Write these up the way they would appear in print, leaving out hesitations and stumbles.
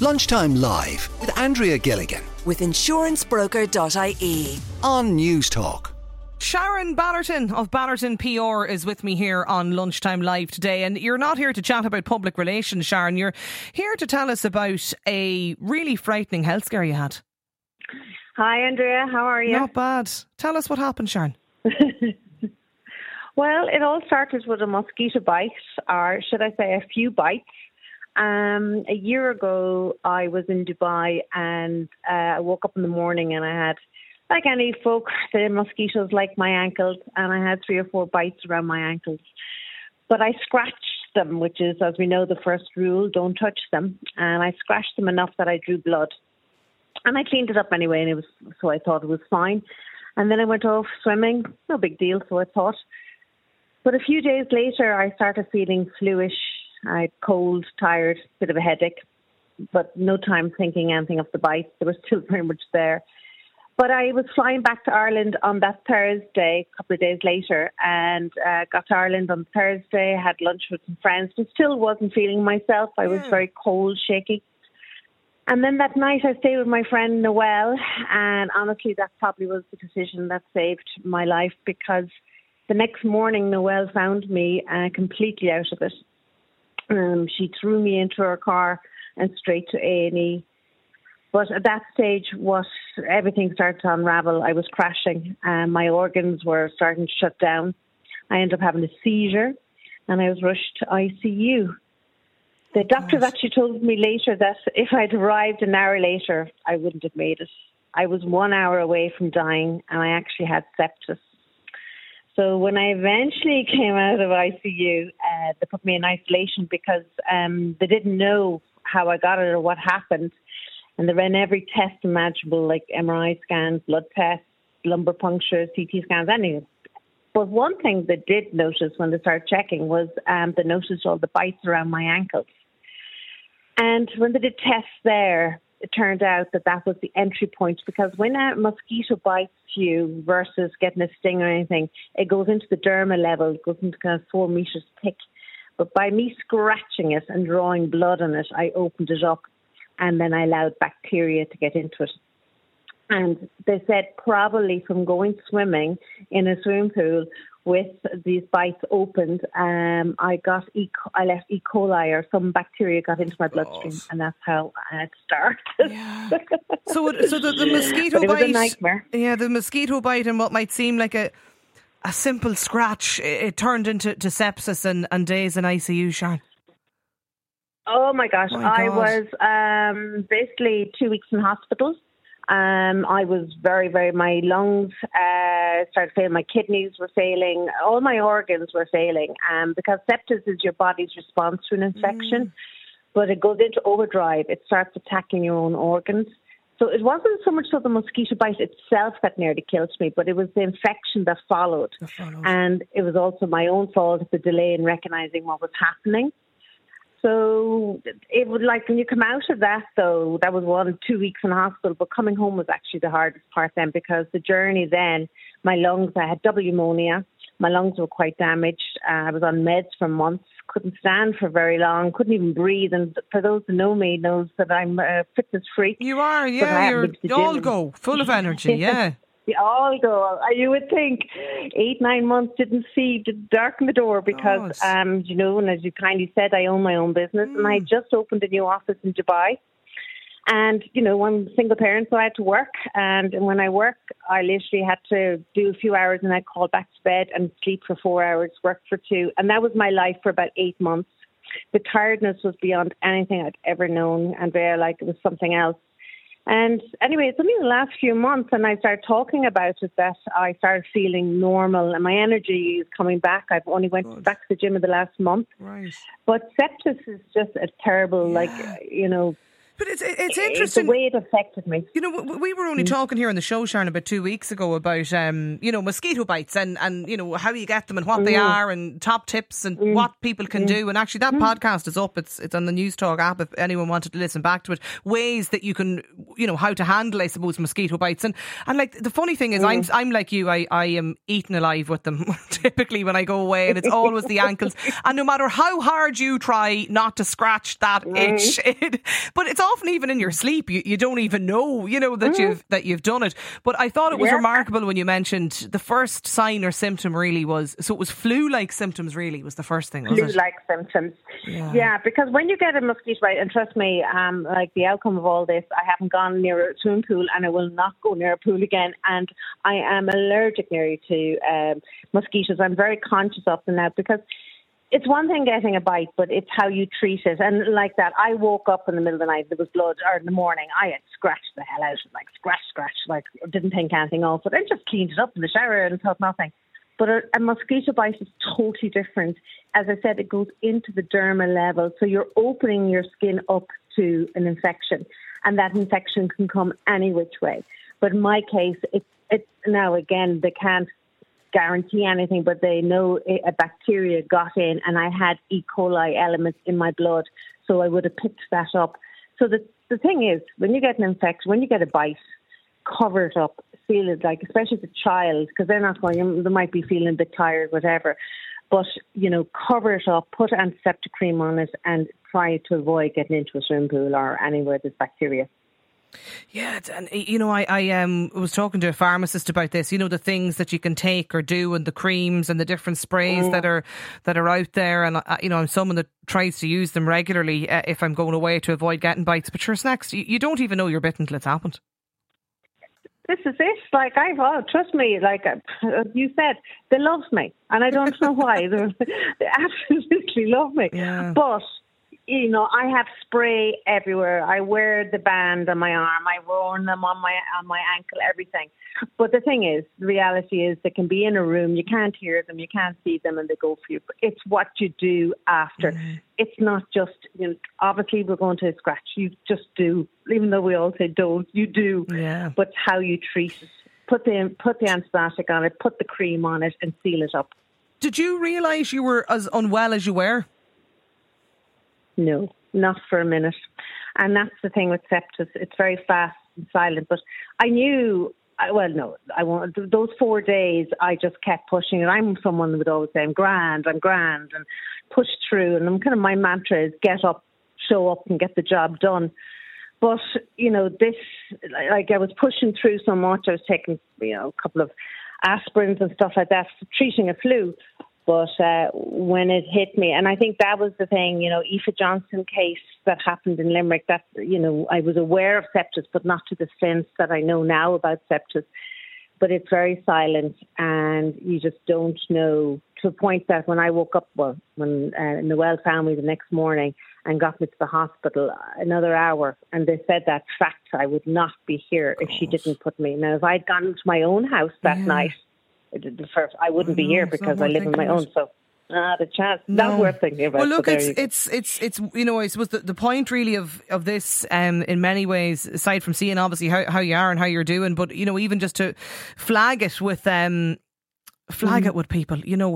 Lunchtime Live with Andrea Gilligan with insurancebroker.ie on News Talk. Sharon Ballerton of Ballerton PR is with me here on Lunchtime Live today, and you're not here to chat about public relations, Sharon. You're here to tell us about a really frightening health scare you had. Hi Andrea, how are you? Not bad. Tell us what happened, Sharon. Well, it all started with a mosquito bite, or should I say a few bites. A year ago, I was in Dubai and I woke up in the morning and I had, like any folk, the mosquitoes like my ankles, and I had 3 or 4 bites around my ankles. But I scratched them, which is, as we know, the first rule, don't touch them. And I scratched them enough that I drew blood. And I cleaned it up anyway, and so I thought it was fine. And then I went off swimming, no big deal, so I thought. But a few days later, I started feeling fluish. I had cold, tired, bit of a headache, but no time thinking anything of the bite. They were still very much there. But I was flying back to Ireland on that Thursday, a couple of days later, and got to Ireland on Thursday, had lunch with some friends, but still wasn't feeling myself. I was very cold, shaky. And then that night I stayed with my friend Noelle, and honestly that probably was the decision that saved my life, because the next morning Noelle found me completely out of it. She threw me into her car and straight to A&E. But at that stage, everything started to unravel. I was crashing. My organs were starting to shut down. I ended up having a seizure, and I was rushed to ICU. The doctors actually told me later that if I'd arrived an hour later, I wouldn't have made it. I was 1 hour away from dying, and I actually had sepsis. So when I eventually came out of ICU, they put me in isolation because they didn't know how I got it or what happened. And they ran every test imaginable, like MRI scans, blood tests, lumbar punctures, CT scans, anything. But one thing they did notice when they started checking was they noticed all the bites around my ankles. And when they did tests there, it turned out that was the entry point, because when a mosquito bites you versus getting a sting or anything, it goes into the derma level, it goes into kind of 4 meters thick. But by me scratching it and drawing blood on it, I opened it up, and then I allowed bacteria to get into it. And they said probably from going swimming in a swimming pool with these bites opened, I left E. coli, or some bacteria got into my bloodstream, and that's how it started. Yeah. So the mosquito but it bite, was a nightmare. Yeah, the mosquito bite, and what might seem like a simple scratch, it turned into sepsis and days in ICU, Sharon. Oh my gosh, I was basically 2 weeks in hospital. I was my lungs started failing, my kidneys were failing, all my organs were failing, because sepsis is your body's response to an infection, but it goes into overdrive. It starts attacking your own organs. So it wasn't so much so the mosquito bite itself that nearly killed me, but it was the infection that followed. And it was also my own fault, the delay in recognising what was happening. So it would, like, when you come out of that, though, that was 2 weeks in hospital, but coming home was actually the hardest part then, because the journey then, my lungs, I had double pneumonia, my lungs were quite damaged, I was on meds for months, couldn't stand for very long, couldn't even breathe, and for those who know me knows that I'm a fitness freak. You are, yeah, you all go, full of energy, yeah. They all go. You would think 8-9 months didn't darken the door, because, and as you kindly said, I own my own business, and I just opened a new office in Dubai. And, I'm a single parent, so I had to work. And when I work, I literally had to do a few hours, and I'd call back to bed and sleep for 4 hours, work for 2. And that was my life for about 8 months. The tiredness was beyond anything I'd ever known, and it was something else. And anyway, it's only the last few months, and I started talking about it, that I started feeling normal and my energy is coming back. I've only went back to the gym in the last month. Right. But sepsis is just a terrible, But it's interesting. The way it affected me. We were only talking here on the show, Sharon, about 2 weeks ago about, mosquito bites and how you get them and what they are and top tips and what people can do. And actually that podcast is up. It's on the News Talk app if anyone wanted to listen back to it. Ways that you can, how to handle, I suppose, mosquito bites. And like, the funny thing is, I'm like you, I am eaten alive with them typically when I go away, and it's always the ankles. And no matter how hard you try not to scratch that itch, but it's often even in your sleep, you don't even know, that you've done it. But I thought it was remarkable when you mentioned the first sign or symptom really was, so it was flu-like symptoms really was the first thing, was it? Flu-like symptoms. Yeah, because when you get a mosquito bite, and trust me, like the outcome of all this, I haven't gone near a swimming pool and I will not go near a pool again. And I am allergic nearly to mosquitoes. I'm very conscious of them now because it's one thing getting a bite, but it's how you treat it. And like that, I woke up in the middle of the night, there was blood, or in the morning, I had scratched the hell out of it, like scratch, like didn't think anything of it. I just cleaned it up in the shower and thought nothing. But a mosquito bite is totally different. As I said, it goes into the dermal level, so you're opening your skin up to an infection, and that infection can come any which way. But in my case, it's now, again, they can't guarantee anything, but they know a bacteria got in and I had E. coli elements in my blood, so I would have picked that up. So the thing is, when you get an infection, when you get a bite, cover it up, seal it, like especially as a child, because they're not going, they might be feeling a bit tired, whatever. But, cover it up, put antiseptic cream on it and try to avoid getting into a swimming pool or anywhere there's bacteria. Yeah, and I was talking to a pharmacist about this. The things that you can take or do, and the creams and the different sprays that are out there. And I'm someone that tries to use them regularly if I'm going away to avoid getting bites. But sure, snacks, you don't even know you're bitten till it's happened. This is it. Like trust me. Like you said, they love me, and I don't know why. They absolutely love me. Yeah. But I have spray everywhere. I wear the band on my arm. I wear them on my ankle, everything. But the thing is, the reality is they can be in a room. You can't hear them. You can't see them, and they go for you. But it's what you do after. Mm-hmm. It's not just, obviously we're going to scratch. You just do. Even though we all say don't, you do. Yeah. But how you treat it. Put the antibiotic on it, put the cream on it, and seal it up. Did you realise you were as unwell as you were? No, not for a minute. And that's the thing with sepsis. It's very fast and silent. But I knew, those 4 days I just kept pushing it. I'm someone that would always say, I'm grand, and push through. And my mantra is get up, show up and get the job done. But, this, like I was pushing through so much. I was taking, a couple of aspirins and stuff like that, treating a flu. But when it hit me, and I think that was the thing, Aoife Johnson case that happened in Limerick, that, I was aware of sepsis, but not to the sense that I know now about sepsis. But it's very silent, and you just don't know, to the point that when I woke up, when Noelle found me the next morning and got me to the hospital, another hour, and they said that fact, I would not be here if she didn't put me. Now, if I'd gone to my own house that night, I wouldn't be here because I live on my own. So not a chance. Not worth thinking about. Well, look, it's I suppose the point really of this, in many ways, aside from seeing obviously how you are and how you're doing, but even just to flag it with it with people,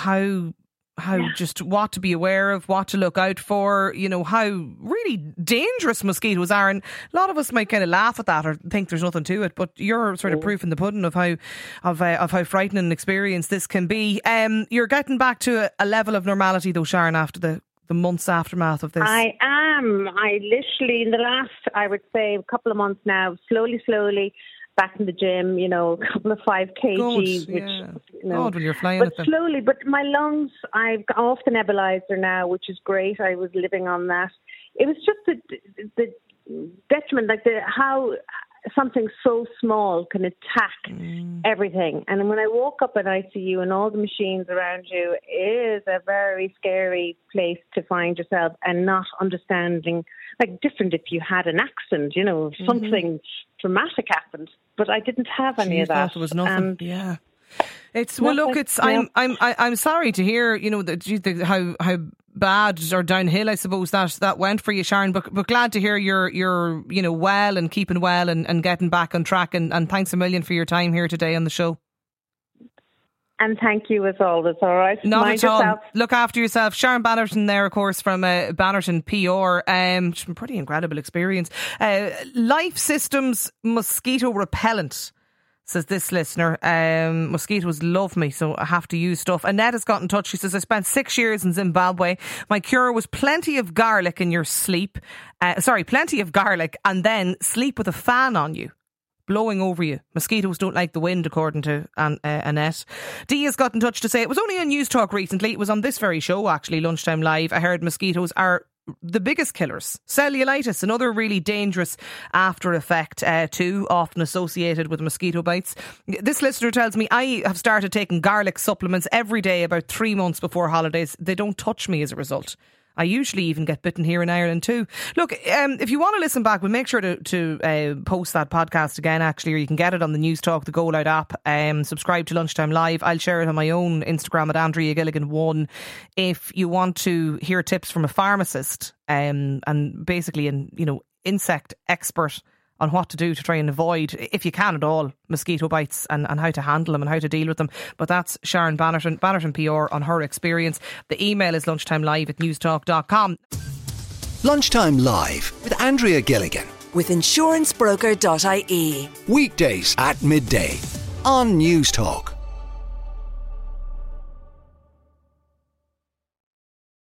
how just what to be aware of, what to look out for, how really dangerous mosquitoes are. And a lot of us might kind of laugh at that or think there's nothing to it, but you're sort of proof in the pudding of how frightening an experience this can be. You're getting back to a level of normality though, Sharon, after the months aftermath of this. I am. I literally, in the last, I would say, a couple of months now, slowly back in the gym, a couple of 5 kgs, God, when you're flying but slowly. But my lungs, I've got off the nebulizer now, which is great. I was living on that. It was just the detriment, like how something so small can attack everything. And when I woke up at ICU and all the machines around you, it is a very scary place to find yourself, and not understanding, like different if you had an accident, something dramatic happened. But I didn't have any of that. There was nothing. Yeah. It's I'm sorry to hear, how bad or downhill, I suppose, that went for you, Sharon. But glad to hear you're well and keeping well and getting back on track. And thanks a million for your time here today on the show. And thank you as always, all right? Not Mind at all. Yourself. Look after yourself. Sharon Bannerton there, of course, from Bannerton PR. It's been a pretty incredible experience. Life Systems mosquito repellent says this listener. Mosquitoes love me, so I have to use stuff. Annette has got in touch. She says, I spent 6 years in Zimbabwe. My cure was plenty of garlic in your sleep. Plenty of garlic and then sleep with a fan on you, blowing over you. Mosquitoes don't like the wind, according to Annette. Dee has got in touch to say, it was only on News Talk recently. It was on this very show, actually, Lunchtime Live. I heard mosquitoes are the biggest killers. Cellulitis, another really dangerous after effect too, often associated with mosquito bites. This listener tells me, I have started taking garlic supplements every day about 3 months before holidays. They don't touch me as a result. I usually even get bitten here in Ireland too. Look, if you want to listen back, we'll make sure to post that podcast again, actually, or you can get it on the News Talk, the Go Loud app. Subscribe to Lunchtime Live. I'll share it on my own Instagram at Andrea Gilligan1 if you want to hear tips from a pharmacist and basically an insect expert on what to do to try and avoid, if you can at all, mosquito bites and how to handle them and how to deal with them. But that's Sharon Bannerton PR on her experience. The email is lunchtimelive@newstalk.com. Lunchtime Live with Andrea Gilligan. With insurancebroker.ie. Weekdays at midday on News Talk.